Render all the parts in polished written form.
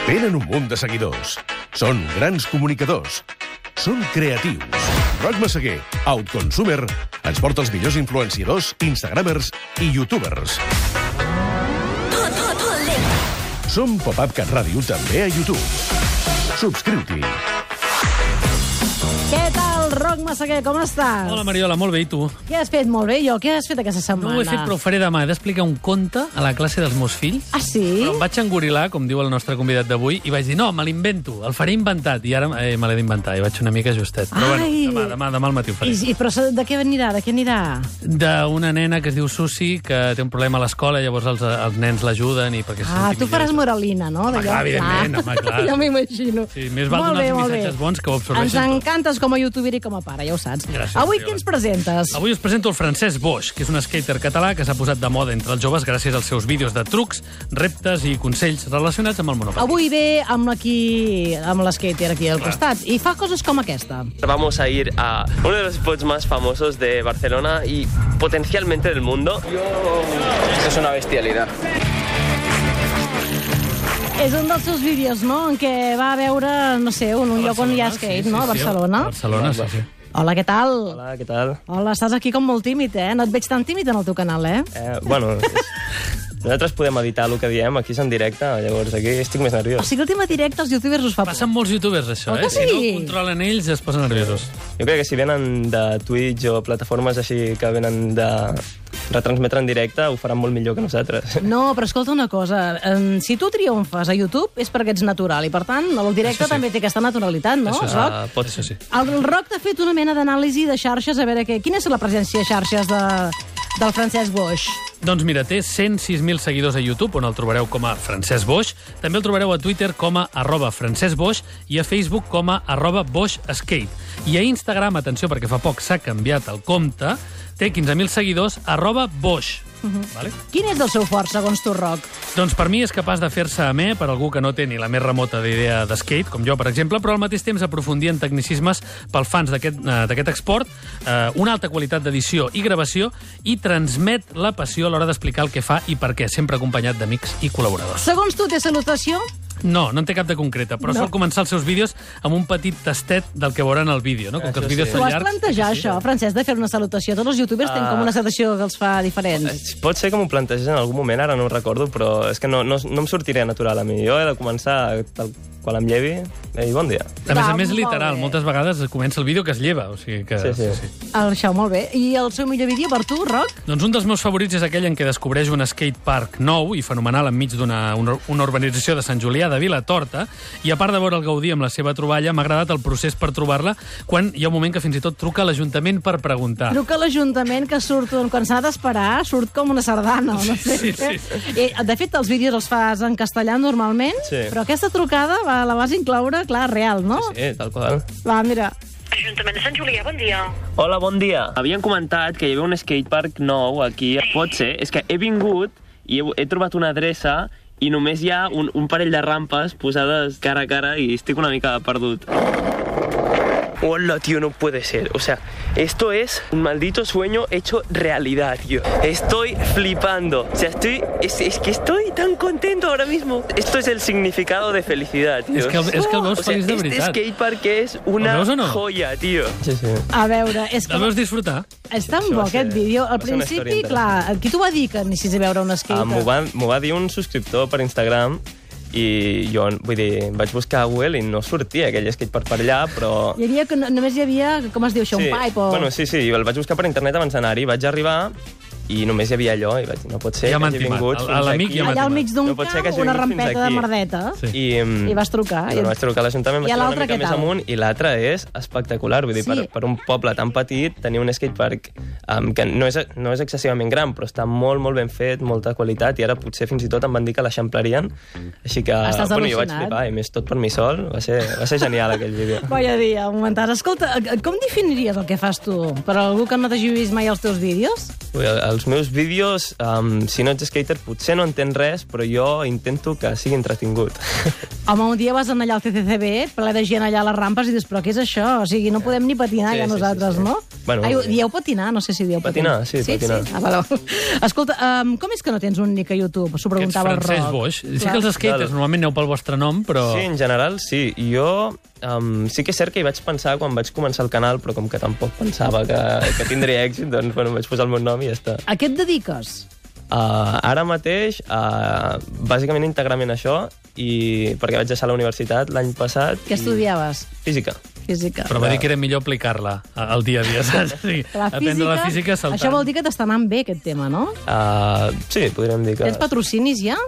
Tenen un munt de seguidors. Són grans comunicadors. Són creatius. Roc Massaguer, Outconsumer, ens porta els millors influenciadors, instagramers i youtubers. Som Pop-Up Cat Ràdio també a YouTube. Subscriu-t'hi. Què tal, Roc Massaguer, com estàs? Hola, Mariola, molt bé, i tu? Què has fet? Molt bé, jo. Què has fet aquesta setmana? No ho he fet, però ho faré demà. He d'explicar un conte a la classe dels meus fills. Ah, sí? Però em vaig engorilar, com diu el nostre convidat d'avui, i vaig dir, no, me l'invento, el faré inventat. I ara me l'he d'inventar, i vaig una mica justet. Però bueno, demà al matí ho faré. Però de què anirà? De què anirà? D'una nena que es diu Susi, que té un problema a l'escola, llavors els nens l'ajuden i perquè se senti tu faràs moralina, no? Home, clar, evidentment, home, clar. Ja m'imagino. Sí, més val donar els missatges bons que ho absorbeixen tot. Ens encantes com a youtuber i com a pare, ja ho saps. Gràcies, avui Mariola. què ens presentes? Avui us presento el Francesc Boix, que és un skater català que s'ha posat de moda entre els joves gràcies als seus vídeos de trucs, reptes i consells relacionats amb el monopatí. Avui ve amb l'esquater aquí al costat i fa coses com aquesta. Vamos a ir a uno de los spots más famosos de Barcelona y potencialmente del mundo. Es una bestialidad. És un dels seus vídeos, no?, en què va veure, no sé, un lloc on hi ha skate, no?, a Barcelona. A Barcelona, sí. Hola, què tal? Hola, què tal? Hola, estàs aquí com molt tímid, eh? No et veig tan tímid en el teu canal, eh? Bueno, nosaltres podem editar el que diem, aquí és en directe, llavors aquí estic més O nerviós. sigui, el tema directe als youtubers us fa por. Passen molts youtubers, això, Oh, que sí? Si no ho controlen ells, es posen nerviosos. Jo crec que si venen de Twitch o plataformes així que venen de retransmetre en directe, ho faran molt millor que nosaltres. No, però escolta una cosa, si tu triomfes a YouTube és perquè ets natural i, per tant, el directe també té aquesta naturalitat, no, Roc? Pot ser. Sí. El Roc t'ha fet una mena d'anàlisi de xarxes, a veure quina és la presència a xarxes del Francesc Boix. Doncs mira, té 106.000 seguidors a YouTube, on el trobareu com a Francesc Boix. També el trobareu a Twitter com a @FrancescBoix i a Facebook com a @BoixSkate. I a Instagram, atenció, perquè fa poc s'ha canviat el compte, té 15.000 seguidors, @Boix. Vale? Quin és el seu fort, segons tu, Roc? Doncs per mi és capaç de fer-se amè per algú que no té ni la més remota d'idea de skate, com jo, per exemple, però al mateix temps aprofundir en tecnicismes pel fans d'aquest esport, una alta qualitat d'edició i gravació, i transmet la passió a l'hora d'explicar el que fa i per què, sempre acompanyat d'amics i col·laboradors. Segons tu, té salutació? No en té cap de concreta, però sol començar els seus vídeos amb un petit tastet del que veuran al vídeo, no? Com que els vídeos Tu són has llargs... plantejar això, Francesc, de fer una salutació? Tots els youtubers tenen com una salutació que els fa diferents. Pot ser que m'ho plantegés en algun moment, ara no ho recordo, però és que no em sortiré natural a mi. Jo he de començar quan em llevi i bon dia. A més, molt literal, bé. moltes vegades comença el vídeo que es lleva, o sigui que... Sí. Això, molt bé. I el seu millor vídeo per tu, Roc? Doncs un dels meus favorits és aquell en què descobreix un skatepark nou i fenomenal enmig d'una urbanització de Sant Julià de Vilatorta, i a part de veure el Gaudí amb la seva troballa, m'ha agradat el procés per trobar-la, quan hi ha un moment que fins i tot truca a l'Ajuntament per preguntar. Truca a l'Ajuntament, que surt, quan s'ha d'esperar, surt com una sardana. No sé. Sí. De fet, els vídeos els fas en castellà normalment, Sí. però aquesta trucada la vas incloure, clar, real, no? Sí, tal qual. Va, mira. Ajuntament de Sant Julià, bon dia. Hola, bon dia. Havien comentat que hi havia un skatepark nou aquí. Pot ser, és que he vingut i he trobat una adreça i només hi ha un parell de rampes posades cara a cara i estic una mica perdut. Hola, tío, no puede ser. O sea, esto es un maldito sueño hecho realidad, tío. Estoy flipando. O sea, es que estoy tan contento ahora mismo. Esto es el significado de felicidad, tío. És que el veus feliç de veritat. Este skatepark és una veus o no? joya, tío. Sí. A veure, és que... El veus disfrutar? És tan bo aquest vídeo. Al va ser una principi, història clar, qui t'ho va dir que anessis a veure un skater? M'ho va dir un subscriptor per Instagram i jo, vull dir, vaig buscar a Google i no sortia aquell skatepark per allà, però... Només hi havia, com es diu això, un pipe o... Bueno, sí, el vaig buscar per internet abans d'anar-hi, vaig arribar i només hi havia allò, i vaig dir, no pot ser Ja que m'han hagi timat. vingut fins L'amic aquí. ja m'ha Allà al mig d'un No pot ser que camp, hagi una vingut fins rampeta de aquí. merdeta. Sí. I vas trucar. I vaig trucar a l'Ajuntament, vaig I a anar una l'altre mica què més tal? amunt, i l'altre és espectacular. Vull dir, Sí. per un poble tan petit, tenir un skatepark que no és excessivament gran, però està molt, molt ben fet, molta qualitat, i ara potser fins i tot em van dir que l'eixamplarien. Així que, Estàs jo vaig al·lucinat. flipar, i més tot per mi sol. Va ser genial, aquell vídeo. Vaya dia, un momentat. Escolta, com definiries el que fas tu? Per algú que no t'hagi vist mai els teus vídeos? Ui, els meus vídeos, si no ets skater, potser no entens res, però jo intento que sigui entretingut. Home, un dia vas anar allà al CCCB, ple de gent allà a les rampes, i dius, però què és això? O sigui, no podem ni patinar ja nosaltres, no? Bueno, dieu patinar? No sé si dieu patinar. Sí, patinar. Ah, vale. Escolta, com és que no tens un nick a YouTube? S'ho preguntava el Roc. Francesc Boix. Sí que els skaters normalment aneu pel vostre nom, però... Sí, en general, sí. I jo sí que és cert que hi vaig pensar quan vaig començar el canal, però com que tampoc pensava que tindria èxit, doncs bueno, vaig posar el meu nom i ja està. A què et dediques? Ara mateix, bàsicament íntegrament això, i perquè vaig deixar la universitat l'any passat... Què estudiaves? Física. Però va dir que era millor aplicar-la al dia a dia, saps? Sí, aprendre la física saltant. Això vol dir que t'està anant bé, aquest tema, no? Sí, podríem dir que... Tens patrocinis ja?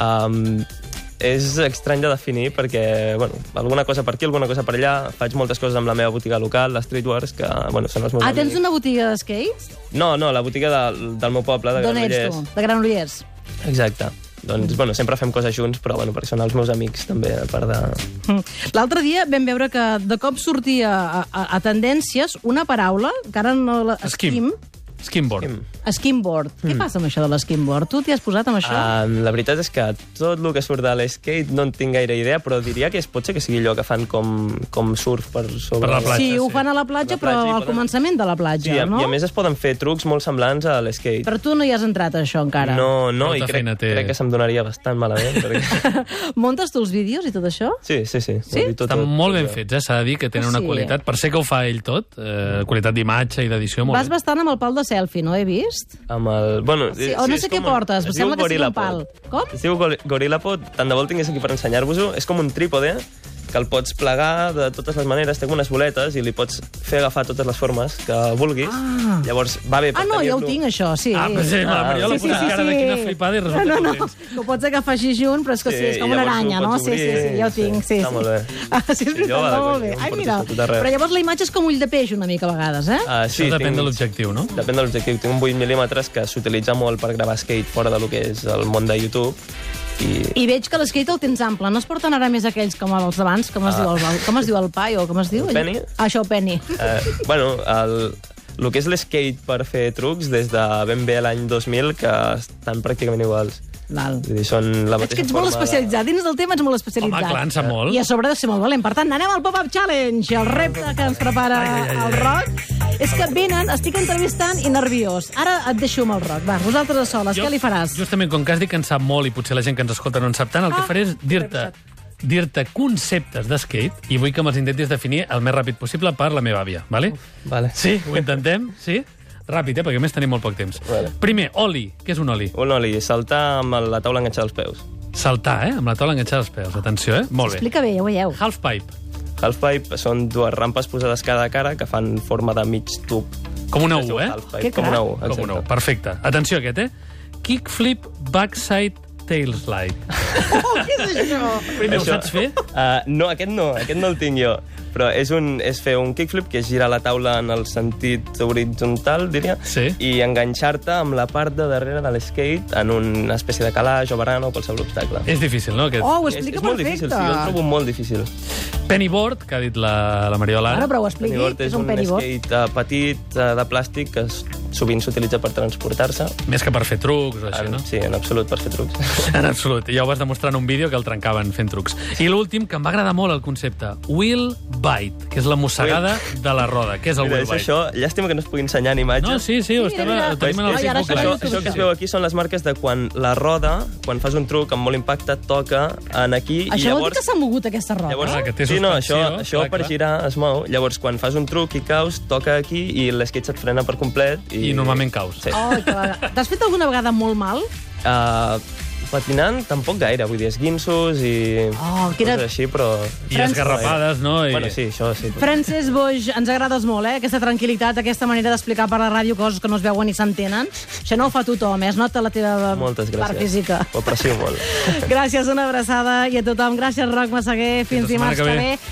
És estrany de definir perquè, bueno, alguna cosa per aquí, alguna cosa per allà. Faig moltes coses amb la meva botiga local, la Streetwears, que, bueno, són els meus amics. Tens una botiga de skates? No, la botiga del meu poble, de Granollers. D'on ets tu? De Granollers. Exacte. Doncs, bueno, sempre fem coses junts, però, bueno, perquè són els meus amics, també, a part de... L'altre dia vam veure que de cop sortia a tendències una paraula, que ara no la... Skimboard. Skimboard. Què passa amb això de l'skimboard? Tu t'hi has posat amb això? La veritat és que tot el que surt de l'skate no en tinc gaire idea, però diria que pot ser que sigui allò que fan com surf per sobre... Per la platja, sí, ho fan a la platja, però al començament de la platja, no? I a més es poden fer trucs molt semblants a l'skate. Però tu no hi has entrat a això encara. No, i crec que se'm donaria bastant malament. Perquè... Muntes tu els vídeos i tot això? Sí. Estan molt ben fets, s'ha de dir que tenen una qualitat. Per ser que ho fa ell tot, qualitat d'imatge i d'edició, molt bé. Vas bastant amb el pal de selfie, no he vist? Amb el... Bueno, sí, o no sé què portes, sembla que sigui un pal. Com? Es diu GorillaPod, tant de vol tingués aquí per ensenyar-vos-ho. És com un trípode que el pots plegar de totes les maneres, té unes boletes i li pots fer agafar totes les formes que vulguis. Llavors va bé per tenir-lo. Ja ho tinc, això, sí. La Mariola posa cara de quina flipada i resulta no. Ho pots agafar així junt, però és que sí, és com una aranya, no? Sí, ja ho tinc, sí. Està molt bé. Sí, és veritat, molt bé. Ai, mira, però llavors la imatge és com ull de peix una mica a vegades, eh? Sí, això depèn de l'objectiu, no? Depèn de l'objectiu. Tinc un 8 mm que s'utilitza molt per gravar skate fora del que és el món de YouTube. I veig que l'skate el tens ample. No es porten ara més aquells com els d'abans? Com es diu el pai o com es diu? El penny? Això, el penny. Bueno, el que és l'skate per fer trucs des de ben bé l'any 2000 que estan pràcticament iguals. Val. Vull dir, són la mateixa que ets molt especialitzat. Dins del tema ets molt especialitzat. Home, clar, en sap molt. I a sobre de ser molt valent. Per tant, anem al Pop-Up Challenge, el repte que ens prepara el Roc. És que venen, estic entrevistant i nerviós. Ara et deixo amb el Roc. Va, vosaltres a soles, què li faràs? Justament, com que has dit que en sap molt i potser la gent que ens escolta no en sap tant, el que faré és dir-te conceptes de skate i vull que me'ls intentis definir el més ràpid possible per la meva àvia, vale? Vale. Sí, ho intentem? Sí? Ràpid, perquè a més tenim molt poc temps. Vale. Primer, oli. Què és un oli? Un oli, saltar amb la taula enganxada als peus. Saltar, Amb la taula enganxada als peus. Atenció, Molt bé. Explica bé, ja ho veieu. Halfpipe. Halfpipe són dues rampes posades cara a cara que fan forma de mig tub. Com una U, Com una U, exacte. Com una U, perfecte. Atenció aquest, Kickflip, backside, tailslide. Què és això? Primer, ho saps fer? No, aquest no el tinc jo. Però és fer un kickflip, que és girar la taula en el sentit horitzontal, diria, i enganxar-te amb la part de darrere de l'skate en una espècie de calaix o barana o qualsevol obstacle. És difícil, no? Aquest? Ho explica és molt perfecte. Difícil, sí, jo el trobo molt difícil. Pennyboard, que ha dit la Mariola. Bueno, però ho expliqui, és un skate petit de plàstic que sovint s'utilitza per transportar-se. Més que per fer trucs o així, no? Sí, en absolut, per fer trucs. En absolut. Ja ho vas demostrar en un vídeo que el trencaven fent trucs. I l'últim, que em va agradar molt el concepte, wheel bite, que és la mossegada de la roda. Què és el wheel bite? Això, llàstima que no es pugui ensenyar en imatges. No, sí, ho tenim en el Facebook Live. Això que es veu aquí són les marques de quan la roda, quan fas un truc amb molt impacte, toca en aquí. Això vol dir que s'ha mogut aquesta roda? Sí, no, això per girar es mou. Llavors, quan fas un truc i caus, toca aquí i l'skate se't frena per complet. I normalment caus. Sí. T'has fet alguna vegada molt mal? Patinant, tampoc gaire. Vull dir, esguinços i coses així, però... I esgarrapades, no? Bueno, sí, això sí. Francesc Boix, ens agrades molt, aquesta tranquil·litat, aquesta manera d'explicar per la ràdio coses que no es veuen ni s'entenen. Això no ho fa tothom, es nota la teva part física. Ho aprecio molt. Gràcies, una abraçada, i a tothom. Gràcies, Roc Massaguer. Fins dimarts que ve.